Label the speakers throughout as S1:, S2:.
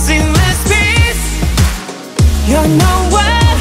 S1: seamless peace. You're nowhere.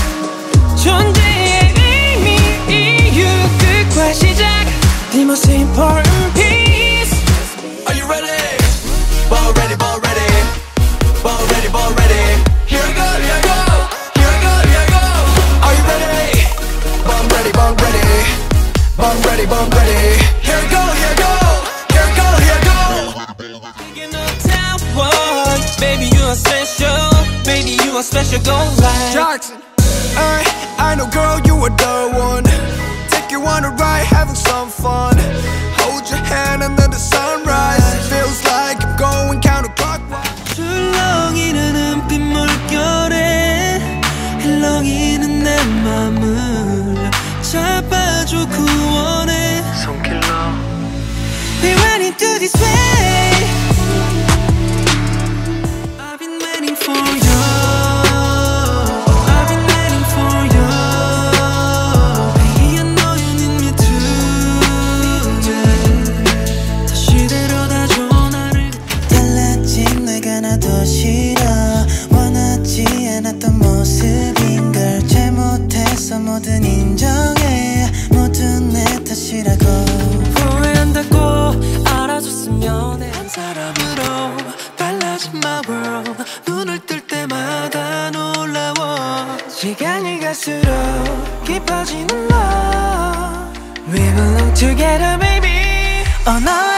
S1: 존재의 의미, 이유, 끝과 시작. The most important piece.
S2: Are you ready? Ball ready, ball ready. Ball ready, ball ready. Here I go, here I go. Here I go, here I go. Are you ready? Ball ready, ball ready. Ball ready, ball ready. Here I go, here I go. Here I go, here I go.
S1: Thinking of tower, baby you are special. Baby you are special, go right.
S2: Jackson, I know girl you are the one. Take you on a ride, having some fun. Hold your hand under the sunrise. Feels like I'm going counterclockwise.
S1: 출렁이는 눈빛 물결에 흘렁이는 내 맘을 잡아줘 구원해.
S2: 손길로
S1: Be running through this way. I've been waiting for you. I've been waiting for you. Baby I know you need me too. 다시 데려다줘 나를.
S3: 달라진 내가 나도 싫어. 원하지 않았던 모습인걸. 잘못했어 모든 인정해. 모든 내 탓이라고.
S1: 후회한다고 알아줬으면 해. 한 사람으로 달라진 my world. 눈을 뜰 때마다 놀라워. 시간이 갈수록 깊어지는 love. We belong together baby. Oh no